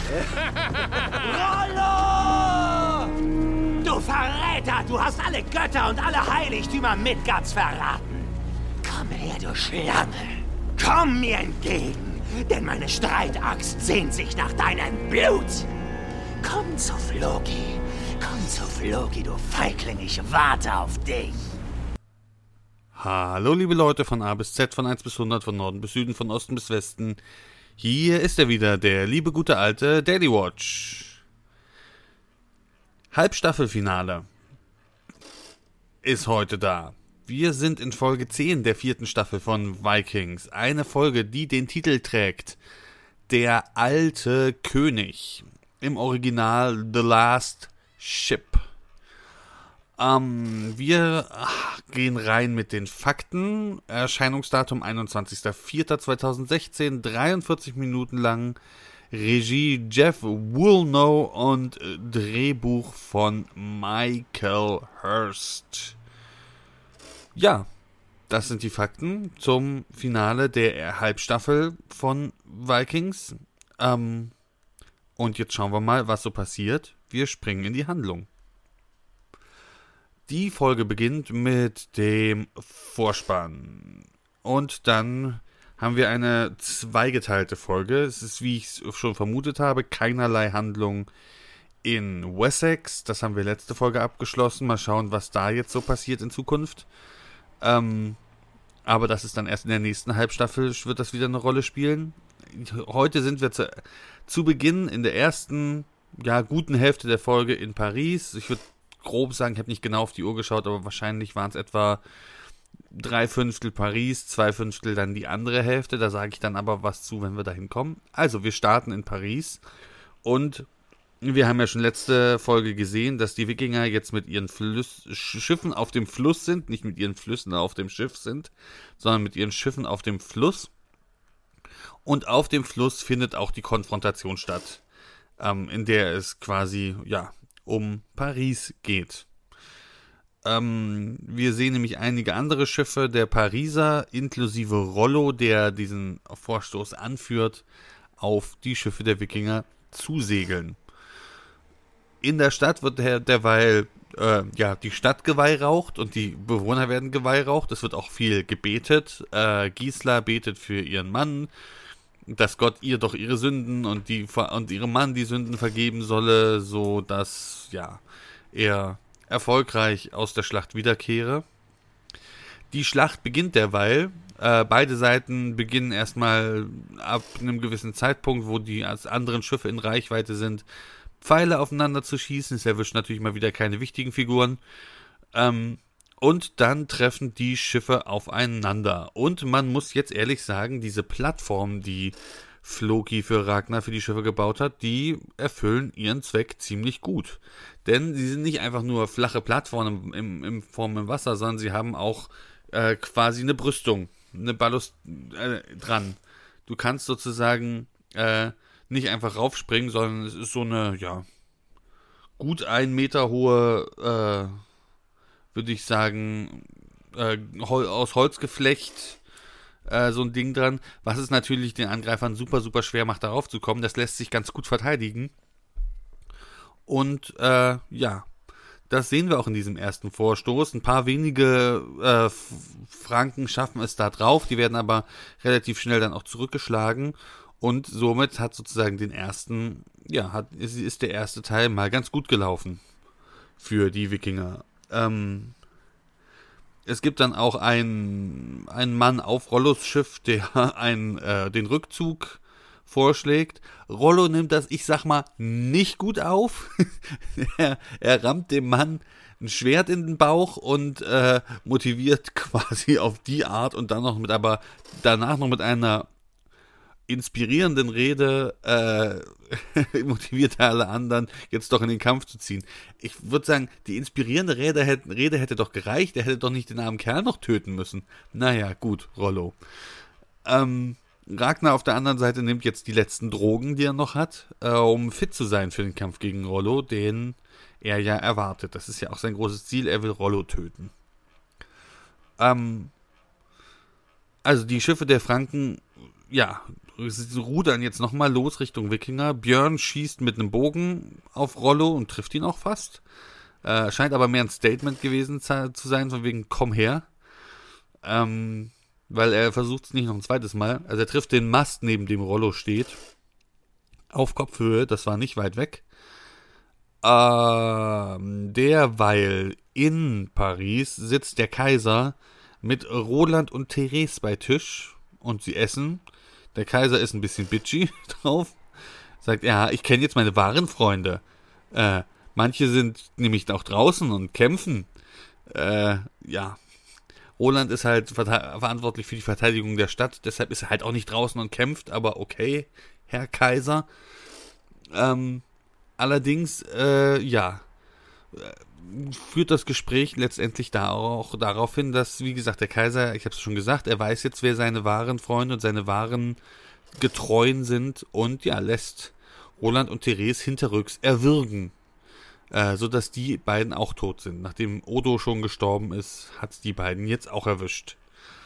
Rollo! Du Verräter! Du hast alle Götter und alle Heiligtümer Midgards verraten. Komm her, du Schlange. Komm mir entgegen, denn meine Streitaxt sehnt sich nach deinem Blut. Komm zu Floki. Komm zu Floki, du Feigling. Ich warte auf dich. Hallo liebe Leute von A bis Z, von 1 bis 100, von Norden bis Süden, von Osten bis Westen. Hier ist er wieder, der liebe gute alte Daily Watch. Halbstaffelfinale ist heute da. Wir sind in Folge 10 der 4. Staffel von Vikings. Eine Folge, die den Titel trägt: Der alte König. Im Original The Last Ship. Wir gehen rein mit den Fakten. Erscheinungsdatum 21.04.2016, 43 Minuten lang. Regie Jeff Woolnough und Drehbuch von Michael Hurst. Ja, das sind die Fakten zum Finale der Halbstaffel von Vikings. Und jetzt schauen wir mal, was so passiert. Wir springen in die Handlung. Die Folge beginnt mit dem Vorspann. Und dann haben wir eine zweigeteilte Folge. Es ist, wie ich es schon vermutet habe, keinerlei Handlung in Wessex. Das haben wir letzte Folge abgeschlossen. Mal schauen, was da jetzt so passiert in Zukunft. Aber das ist dann erst in der nächsten Halbstaffel, wird das wieder eine Rolle spielen. Heute sind wir zu Beginn in der ersten, guten Hälfte der Folge in Paris. Ich würde grob sagen, ich habe nicht genau auf die Uhr geschaut, aber wahrscheinlich waren es etwa 3/5 Paris, 2/5 dann die andere Hälfte. Da sage ich dann aber was zu, wenn wir dahin kommen. Also, wir starten in Paris und wir haben ja schon letzte Folge gesehen, dass die Wikinger jetzt mit ihren Schiffen auf dem Fluss sind, nicht mit ihren Flüssen auf dem Schiff sind, sondern mit ihren Schiffen auf dem Fluss. Und auf dem Fluss findet auch die Konfrontation statt, in der es quasi, um Paris geht. Wir sehen nämlich einige andere Schiffe der Pariser, inklusive Rollo, der diesen Vorstoß anführt, auf die Schiffe der Wikinger zusegeln. In der Stadt wird derweil die Stadt geweihraucht und die Bewohner werden geweihraucht. Es wird auch viel gebetet. Gisela betet für ihren Mann, dass Gott ihr doch ihre Sünden und ihrem Mann die Sünden vergeben solle, so dass er erfolgreich aus der Schlacht wiederkehre. Die Schlacht beginnt derweil. Beide Seiten beginnen erstmal ab einem gewissen Zeitpunkt, wo die anderen Schiffe in Reichweite sind, Pfeile aufeinander zu schießen. Es erwischt natürlich mal wieder keine wichtigen Figuren. Und dann treffen die Schiffe aufeinander. Und man muss jetzt ehrlich sagen, diese Plattform, die Floki für Ragnar für die Schiffe gebaut hat, die erfüllen ihren Zweck ziemlich gut. Denn sie sind nicht einfach nur flache Plattformen in Form im Wasser, sondern sie haben auch quasi eine Brüstung, eine Ballast dran. Du kannst sozusagen nicht einfach raufspringen, sondern es ist so eine, gut 1 Meter hohe, würde ich sagen, aus Holzgeflecht, so ein Ding dran, was es natürlich den Angreifern super, super schwer macht, darauf zu kommen. Das lässt sich ganz gut verteidigen. Und das sehen wir auch in diesem ersten Vorstoß. Ein paar wenige Franken schaffen es da drauf, die werden aber relativ schnell dann auch zurückgeschlagen. Und somit hat sozusagen ist der erste Teil mal ganz gut gelaufen für die Wikinger. Es gibt dann auch einen Mann auf Rollos Schiff, der den Rückzug vorschlägt. Rollo nimmt das, ich sag mal, nicht gut auf. er rammt dem Mann ein Schwert in den Bauch und motiviert quasi auf die Art und dann danach noch mit einer inspirierenden Rede motiviert er alle anderen, jetzt doch in den Kampf zu ziehen. Ich würde sagen, die inspirierende Rede hätte doch gereicht, er hätte doch nicht den armen Kerl noch töten müssen. Naja, gut, Rollo. Ragnar auf der anderen Seite nimmt jetzt die letzten Drogen, die er noch hat, um fit zu sein für den Kampf gegen Rollo, den er ja erwartet. Das ist ja auch sein großes Ziel, er will Rollo töten. Also die Schiffe der Franken ja, sie rudern jetzt nochmal los Richtung Wikinger. Björn schießt mit einem Bogen auf Rollo und trifft ihn auch fast. Scheint aber mehr ein Statement gewesen zu sein, von wegen komm her. Weil er versucht es nicht noch ein zweites Mal. Also er trifft den Mast, neben dem Rollo steht. Auf Kopfhöhe, das war nicht weit weg. Derweil in Paris sitzt der Kaiser mit Roland und Therese bei Tisch und sie essen. Der Kaiser ist ein bisschen bitchy drauf. Sagt, ja, ich kenne jetzt meine wahren Freunde. Manche sind nämlich auch draußen und kämpfen. Ja. Roland ist halt verantwortlich für die Verteidigung der Stadt. Deshalb ist er halt auch nicht draußen und kämpft. Aber okay, Herr Kaiser. Allerdings, führt das Gespräch letztendlich auch darauf hin, dass, wie gesagt, der Kaiser, ich habe es schon gesagt, er weiß jetzt, wer seine wahren Freunde und seine wahren Getreuen sind und ja, lässt Roland und Therese hinterrücks erwürgen, sodass die beiden auch tot sind. Nachdem Odo schon gestorben ist, hat es die beiden jetzt auch erwischt.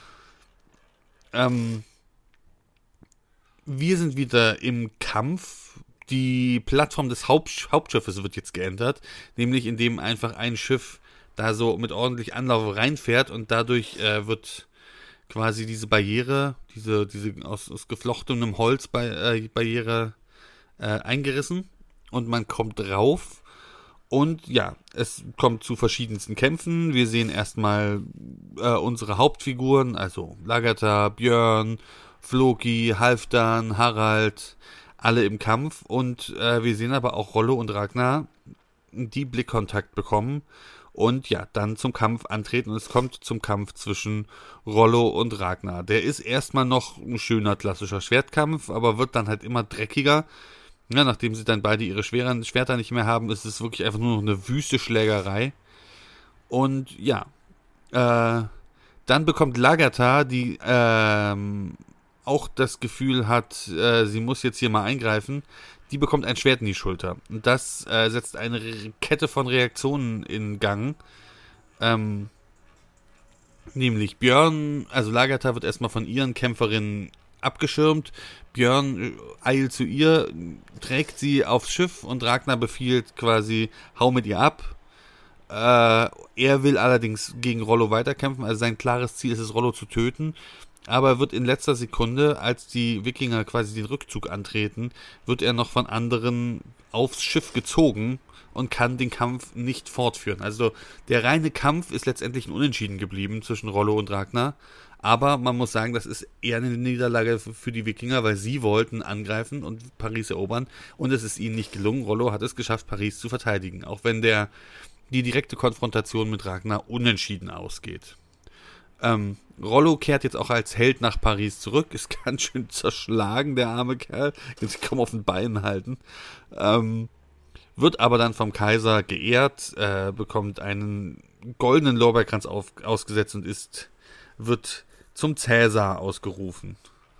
Wir sind wieder im Kampf. Die Plattform des Hauptschiffes wird jetzt geändert, nämlich indem einfach ein Schiff da so mit ordentlich Anlauf reinfährt und dadurch wird quasi diese Barriere, diese aus geflochtenem Holz Barriere eingerissen und man kommt drauf und ja, es kommt zu verschiedensten Kämpfen. Wir sehen erstmal unsere Hauptfiguren, also Lagertha, Björn, Floki, Halfdan, Harald, alle im Kampf und wir sehen aber auch Rollo und Ragnar, die Blickkontakt bekommen und ja, dann zum Kampf antreten und es kommt zum Kampf zwischen Rollo und Ragnar. Der ist erstmal noch ein schöner klassischer Schwertkampf, aber wird dann halt immer dreckiger. Ja, nachdem sie dann beide ihre Schwerter nicht mehr haben, ist es wirklich einfach nur noch eine wüste Schlägerei. Und ja, dann bekommt Lagertha, die auch das Gefühl hat, sie muss jetzt hier mal eingreifen, die bekommt ein Schwert in die Schulter. Und das setzt eine Kette von Reaktionen in Gang. Nämlich Björn, also Lagertha wird erstmal von ihren Kämpferinnen abgeschirmt. Björn eilt zu ihr, trägt sie aufs Schiff und Ragnar befiehlt quasi, hau mit ihr ab. Er will allerdings gegen Rollo weiterkämpfen, also sein klares Ziel ist es, Rollo zu töten. Aber er wird in letzter Sekunde, als die Wikinger quasi den Rückzug antreten, wird er noch von anderen aufs Schiff gezogen und kann den Kampf nicht fortführen. Also der reine Kampf ist letztendlich ein Unentschieden geblieben zwischen Rollo und Ragnar. Aber man muss sagen, das ist eher eine Niederlage für die Wikinger, weil sie wollten angreifen und Paris erobern. Und es ist ihnen nicht gelungen. Rollo hat es geschafft, Paris zu verteidigen. Auch wenn die direkte Konfrontation mit Ragnar unentschieden ausgeht. Rollo kehrt jetzt auch als Held nach Paris zurück, ist ganz schön zerschlagen, der arme Kerl, kann sich kaum auf den Beinen halten, wird aber dann vom Kaiser geehrt, bekommt einen goldenen Lorbeerkranz ausgesetzt und wird zum Cäsar ausgerufen.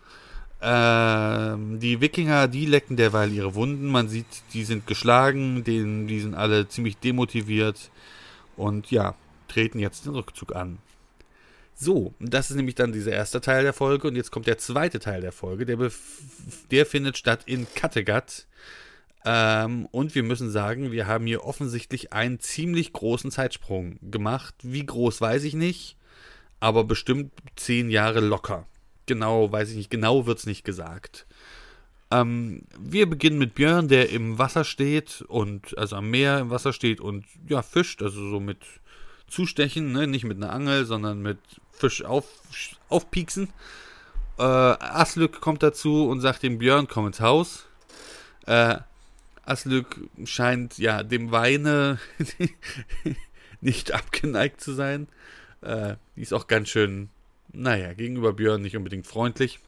Die Wikinger, die lecken derweil ihre Wunden, man sieht, die sind geschlagen, die sind alle ziemlich demotiviert und ja, treten jetzt den Rückzug an. So, das ist nämlich dann dieser erste Teil der Folge und jetzt kommt der zweite Teil der Folge, der findet statt in Kattegat und wir müssen sagen, wir haben hier offensichtlich einen ziemlich großen Zeitsprung gemacht. Wie groß, weiß ich nicht, aber bestimmt 10 Jahre locker. Genau, weiß ich nicht, genau wird's nicht gesagt. Wir beginnen mit Björn, der im Wasser steht also am Meer im Wasser steht und ja, fischt, also so mit Zustechen, ne? Nicht mit einer Angel, sondern mit Fisch aufpieksen. Aslak kommt dazu und sagt dem Björn, komm ins Haus. Aslak scheint ja dem Weine nicht abgeneigt zu sein. Die ist auch ganz schön, gegenüber Björn nicht unbedingt freundlich.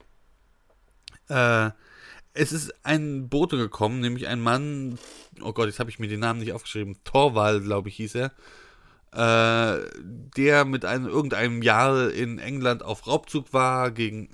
Es ist ein Bote gekommen, nämlich ein Mann, oh Gott, jetzt habe ich mir den Namen nicht aufgeschrieben, Torvald, glaube ich, hieß er. Der mit irgendeinem Jarl in England auf Raubzug war, gegen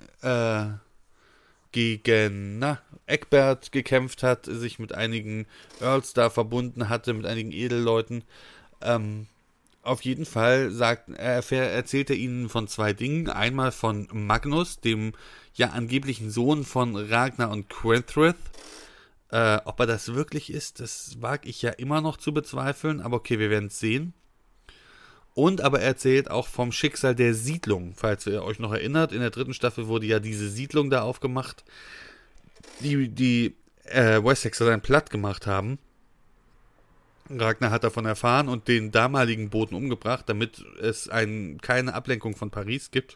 Egbert gekämpft hat, sich mit einigen Earls da verbunden hatte, mit einigen Edelleuten. Auf jeden Fall erzählt er ihnen von 2 Dingen. Einmal von Magnus, dem ja angeblichen Sohn von Ragnar und Quenthrith. Ob er das wirklich ist, das wage ich ja immer noch zu bezweifeln, aber okay, wir werden es sehen. Und aber er erzählt auch vom Schicksal der Siedlung. Falls ihr euch noch erinnert, in der 3. Staffel wurde ja diese Siedlung da aufgemacht, die Wessex dann platt gemacht haben. Ragnar hat davon erfahren und den damaligen Boten umgebracht, damit es keine Ablenkung von Paris gibt.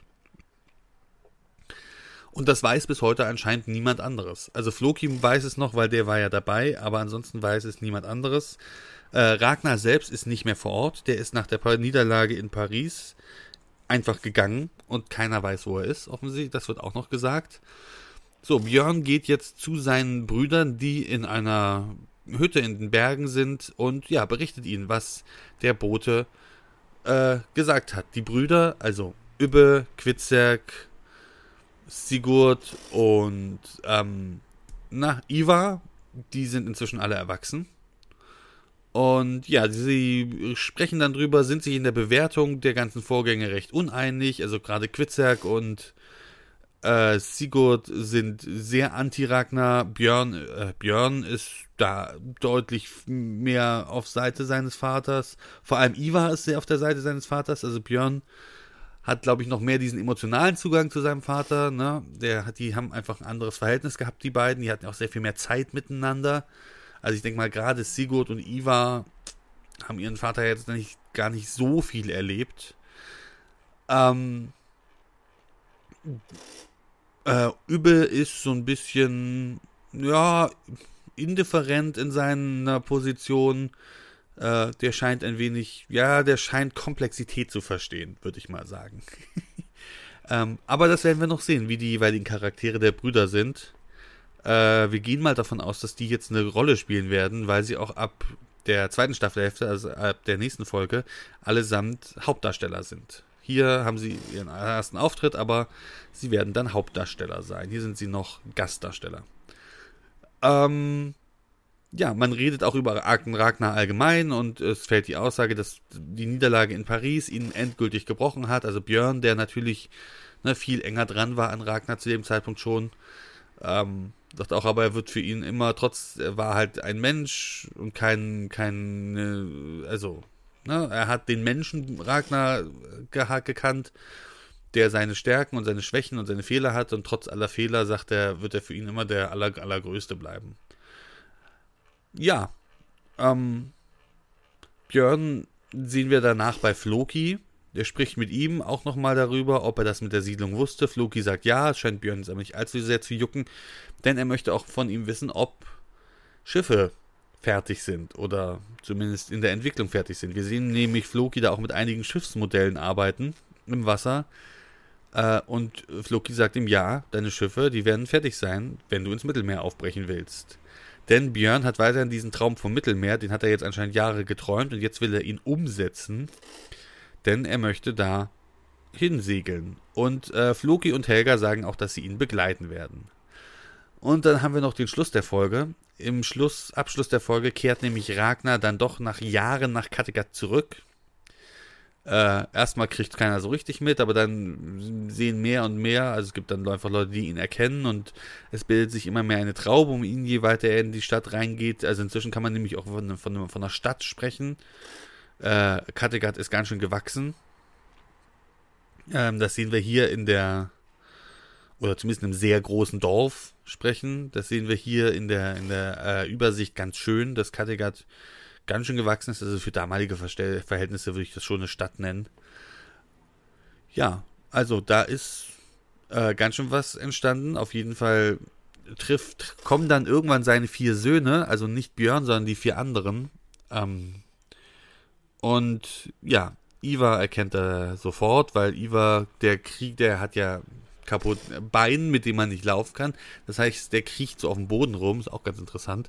Und das weiß bis heute anscheinend niemand anderes. Also Floki weiß es noch, weil der war ja dabei, aber ansonsten weiß es niemand anderes. Ragnar selbst ist nicht mehr vor Ort. Der ist nach der Niederlage in Paris einfach gegangen und keiner weiß, wo er ist, offensichtlich. Das wird auch noch gesagt. So, Björn geht jetzt zu seinen Brüdern, die in einer Hütte in den Bergen sind und ja, berichtet ihnen, was der Bote gesagt hat. Die Brüder, also Ubbe, Kvitserk, Sigurd und Ivar, die sind inzwischen alle erwachsen. Und ja, sie sprechen dann drüber, sind sich in der Bewertung der ganzen Vorgänge recht uneinig. Also gerade Kvitserk und Sigurd sind sehr anti-Ragnar. Björn ist da deutlich mehr auf Seite seines Vaters. Vor allem Ivar ist sehr auf der Seite seines Vaters. Also Björn hat, glaube ich, noch mehr diesen emotionalen Zugang zu seinem Vater. Ne? Die haben einfach ein anderes Verhältnis gehabt, die beiden. Die hatten auch sehr viel mehr Zeit miteinander. Also ich denke mal, gerade Sigurd und Ivar haben ihren Vater jetzt gar nicht so viel erlebt. Ubbe ist so ein bisschen, ja, indifferent in seiner Position. Der scheint der scheint Komplexität zu verstehen, würde ich mal sagen. Aber das werden wir noch sehen, wie die jeweiligen Charaktere der Brüder sind. Wir gehen mal davon aus, dass die jetzt eine Rolle spielen werden, weil sie auch ab der 2. Staffelhälfte, also ab der nächsten Folge, allesamt Hauptdarsteller sind. Hier haben sie ihren ersten Auftritt, aber sie werden dann Hauptdarsteller sein. Hier sind sie noch Gastdarsteller. Ja, man redet auch über Ragnar allgemein und es fällt die Aussage, dass die Niederlage in Paris ihn endgültig gebrochen hat. Also Björn, der natürlich viel enger dran war an Ragnar zu dem Zeitpunkt schon, sagt auch, aber er wird für ihn immer, er war halt ein Mensch und er hat den Menschen Ragnar gekannt, der seine Stärken und seine Schwächen und seine Fehler hat und trotz aller Fehler, sagt er, wird er für ihn immer der Allergrößte bleiben. Ja, Björn sehen wir danach bei Floki. Der spricht mit ihm auch nochmal darüber, ob er das mit der Siedlung wusste. Floki sagt ja, es scheint Björn jetzt aber nicht allzu sehr zu jucken, denn er möchte auch von ihm wissen, ob Schiffe fertig sind oder zumindest in der Entwicklung fertig sind. Wir sehen nämlich Floki da auch mit einigen Schiffsmodellen arbeiten im Wasser und Floki sagt ihm, ja, deine Schiffe, die werden fertig sein, wenn du ins Mittelmeer aufbrechen willst. Denn Björn hat weiterhin diesen Traum vom Mittelmeer, den hat er jetzt anscheinend Jahre geträumt und jetzt will er ihn umsetzen, denn er möchte da hinsegeln. Und Floki und Helga sagen auch, dass sie ihn begleiten werden. Und dann haben wir noch den Schluss der Folge. Im Abschluss der Folge kehrt nämlich Ragnar dann doch nach Jahren nach Kattegat zurück. Erstmal kriegt keiner so richtig mit, aber dann sehen mehr und mehr, also es gibt dann einfach Leute, die ihn erkennen und es bildet sich immer mehr eine Traube um ihn, je weiter er in die Stadt reingeht. Also inzwischen kann man nämlich auch von einer Stadt sprechen. Kattegat ist ganz schön gewachsen. Das sehen wir hier oder zumindest in einem sehr großen Dorf sprechen. Das sehen wir hier in der Übersicht ganz schön, dass Kattegat ganz schön gewachsen ist. Also für damalige Verhältnisse würde ich das schon eine Stadt nennen. Ja, also da ist ganz schön was entstanden. Auf jeden Fall kommen dann irgendwann seine 4 Söhne, also nicht Björn, sondern die 4 anderen. Und ja, Ivar erkennt er sofort, weil Ivar, der hat ja kaputt Bein, mit dem man nicht laufen kann. Das heißt, der kriecht so auf dem Boden rum, ist auch ganz interessant.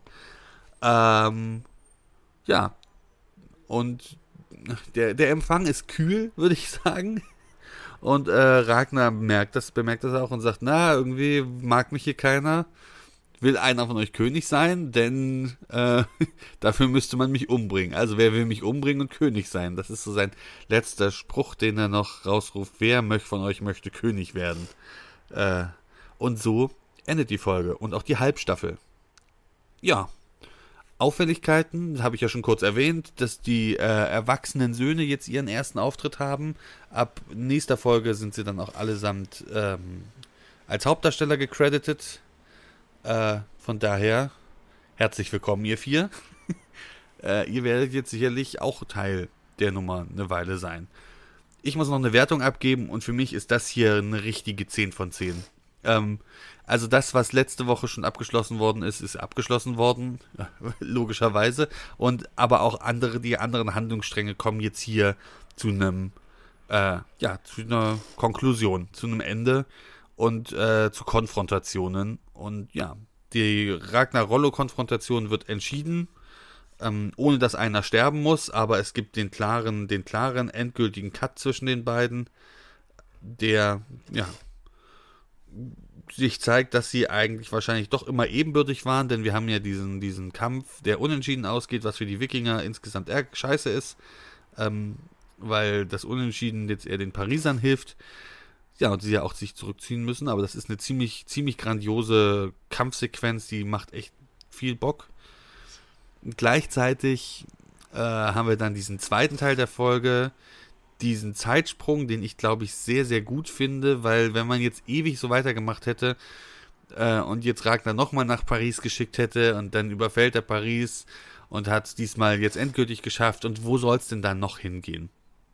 Ja, und der Empfang ist kühl, würde ich sagen. Und Ragnar bemerkt das auch und sagt, irgendwie mag mich hier keiner. will einer von euch König sein, denn dafür müsste man mich umbringen. Also wer will mich umbringen und König sein? Das ist so sein letzter Spruch, den er noch rausruft. Wer von euch möchte König werden? Und so endet die Folge und auch die Halbstaffel. Ja, Auffälligkeiten, habe ich ja schon kurz erwähnt, dass die erwachsenen Söhne jetzt ihren ersten Auftritt haben. Ab nächster Folge sind sie dann auch allesamt als Hauptdarsteller gecredited. Von daher, herzlich willkommen, ihr 4. Ihr werdet jetzt sicherlich auch Teil der Nummer eine Weile sein. Ich muss noch eine Wertung abgeben und für mich ist das hier eine richtige 10 von 10. Also das, was letzte Woche schon abgeschlossen worden ist, ist abgeschlossen worden, logischerweise. Aber auch die anderen Handlungsstränge kommen jetzt hier zu einer Konklusion, zu einem Ende und zu Konfrontationen. Und ja, die Ragnar-Rollo-Konfrontation wird entschieden, ohne dass einer sterben muss, aber es gibt den klaren endgültigen Cut zwischen den beiden, der, ja, sich zeigt, dass sie eigentlich wahrscheinlich doch immer ebenbürtig waren, denn wir haben ja diesen Kampf, der unentschieden ausgeht, was für die Wikinger insgesamt eher scheiße ist, weil das Unentschieden jetzt eher den Parisern hilft. Ja, und sie ja auch sich zurückziehen müssen, aber das ist eine ziemlich, ziemlich grandiose Kampfsequenz, die macht echt viel Bock. Und gleichzeitig haben wir dann diesen zweiten Teil der Folge, diesen Zeitsprung, den ich, glaube ich, sehr, sehr gut finde, weil wenn man jetzt ewig so weitergemacht hätte und jetzt Ragnar nochmal nach Paris geschickt hätte und dann überfällt er Paris und hat es diesmal jetzt endgültig geschafft und wo soll es denn dann noch hingehen?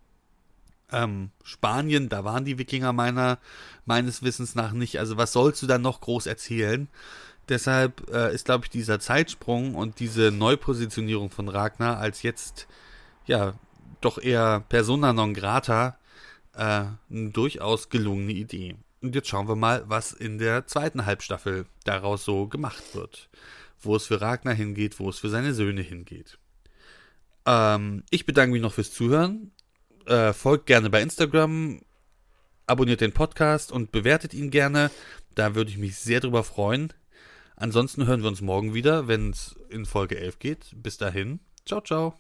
Spanien, da waren die Wikinger meines Wissens nach nicht, also was sollst du dann noch groß erzählen? Deshalb ist, glaube ich, dieser Zeitsprung und diese Neupositionierung von Ragnar als jetzt, ja, doch eher persona non grata, eine durchaus gelungene Idee. Und jetzt schauen wir mal, was in der zweiten Halbstaffel daraus so gemacht wird. Wo es für Ragnar hingeht, wo es für seine Söhne hingeht. Ich bedanke mich noch fürs Zuhören. Folgt gerne bei Instagram, abonniert den Podcast und bewertet ihn gerne. Da würde ich mich sehr drüber freuen. Ansonsten hören wir uns morgen wieder, wenn es in Folge 11 geht. Bis dahin, ciao, ciao.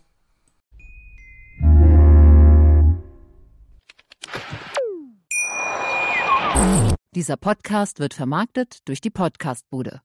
Dieser Podcast wird vermarktet durch die Podcast-Bude.